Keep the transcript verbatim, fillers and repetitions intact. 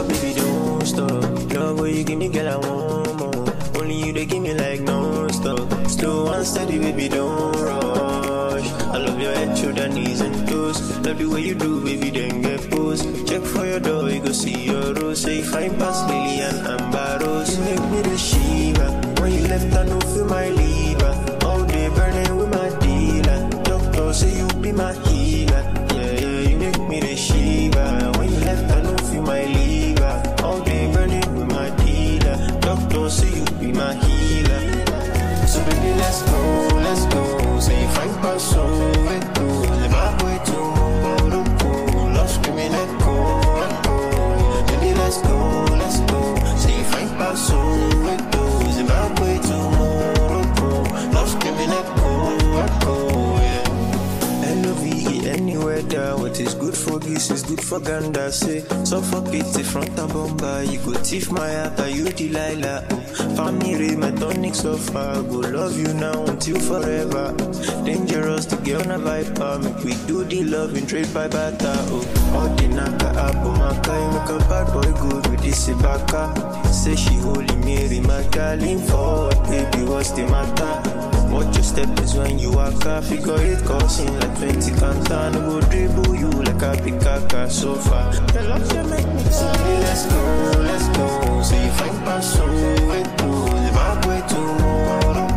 stop, baby, don't stop. Love what you give me, girl, I want more. Only you, they give me like non-stop. Slow and steady, baby, don't rush. I love your head, shoulder, knees and toes. Love the way you do, baby, then get pose. Check for your door, you go see your rose. Say fine past Lily and Amber Rose. You make me the Shiva. When you left, I know feel my liver. All day burning with my dealer. Doctor say you be my healer. Yeah, yeah, you make me the Shiva. When you left, I know feel my liver. All day burning with my dealer. Doctor say you be my healer. So baby, let's go, let's go. Say fine past so it goes. Live my way tomorrow. Love screaming, let go, let go. Baby, let's go, let's go. Say fine past so it goes. Live my way tomorrow. Love screaming, let go, let go. Yeah. L O V E anywhere there. What is good for geese is good for gander. Say suffocate the front of bomba. You go thief my heart, are you Delilah? Family, my tonic so far. Go love you now until forever. Dangerous to get on a viper. Make we do the love and trade by bata. Oh, all the naka apple maka. You make a bad boy good with this ibaka. Say she holy Mary, my darling. Forward, baby, what's the matter? Watch your step is when you walk up. Figure it causing like twenty canta. No go dribble you like a pikaka so far. The love you make me so let's go, let's go. Say you find pass so it goes. Live our way tomorrow.